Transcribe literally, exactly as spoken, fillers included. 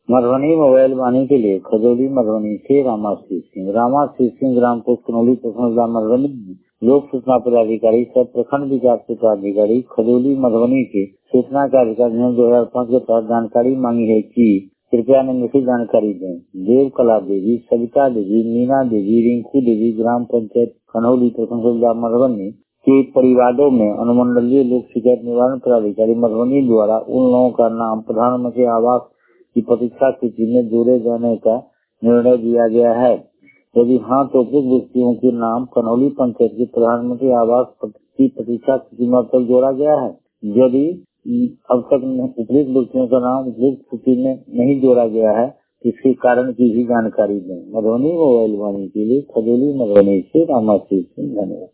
Madhubani mobile वाणी के लिए खजौली मधुबनी से रामाशीष सिंह। रामाशीष सिंह ग्राम पोस्ट कनौली प्रखंड जिला मधुबनी में लोक सूचना पदाधिकारी सह प्रखंड विकास पदाधिकारी खजौली मधुबनी के सूचना का अधिकारी ने दो हजार पाँच के तहत जानकारी मांगी है कि कृपया निम्नलिखित जानकारी दें। देव कला देवी, सविता देवी, मीना देवी, रिंकू देवी ग्राम पंचायत कनौली प्रखंड जिला मधुबनी के परिवारों में अनुमंडलीय लोक शिकायत निवारण पदाधिकारी मधुबनी द्वारा उन लोगों का नाम प्रधानमंत्री आवास की प्रतीक्षा सूची में जोड़े जाने का निर्णय दिया गया है। यदि हाँ तो उपयुक्त व्यक्तियों के नाम कनौली पंचायत के प्रधानमंत्री आवास की प्रतीक्षा सूची में अब तक जोड़ा गया है। यदि अब तक उपयुक्त व्यक्तियों का नाम उपयुक्त सूची में नहीं जोड़ा गया है, इसके कारण की भी जानकारी दें। मधुबनी मोबाइल वाणी के लिए खजौली मधुबनी से रामाशीष सिंह। धन्यवाद।